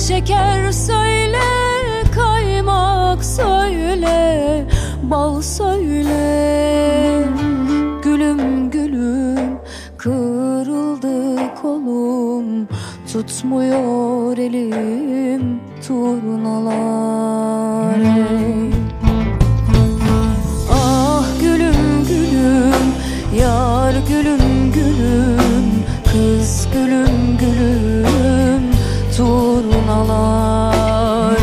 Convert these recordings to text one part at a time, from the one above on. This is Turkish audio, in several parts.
Şeker söyle, kaymak söyle, bal söyle. Gülüm gülüm, kırıldı kolum, tutmuyor elim turnalar. Ah gülüm gülüm, yar gülüm gülüm, kız gülüm gülüm, turnalar.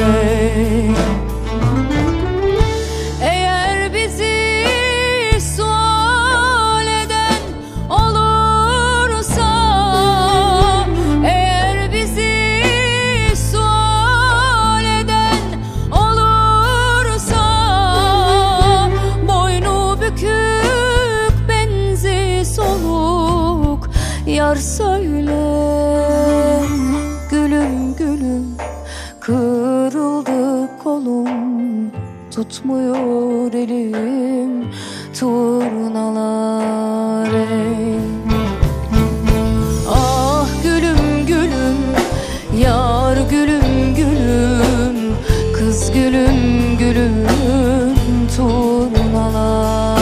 Eğer bizi sual eden olursa, eğer bizi sual eden olursa, boynu bükük benzi soluk yar söyle. Gülüm gülüm, kırıldı kolum, tutmuyor elim turnalar. Ah gülüm gülüm, yar gülüm gülüm, kız gülüm gülüm, turnalar.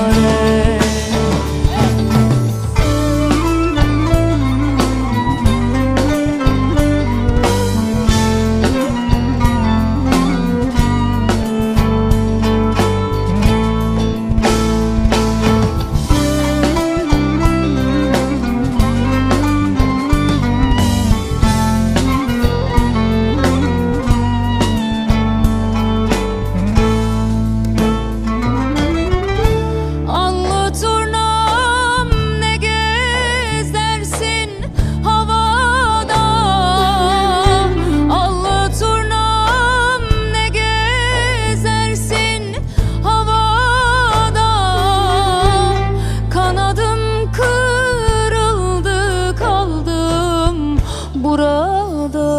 Burada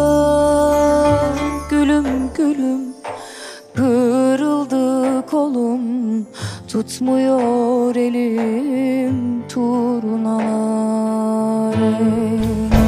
gülüm gülüm, kırıldı kolum, tutmuyor elim turnalar.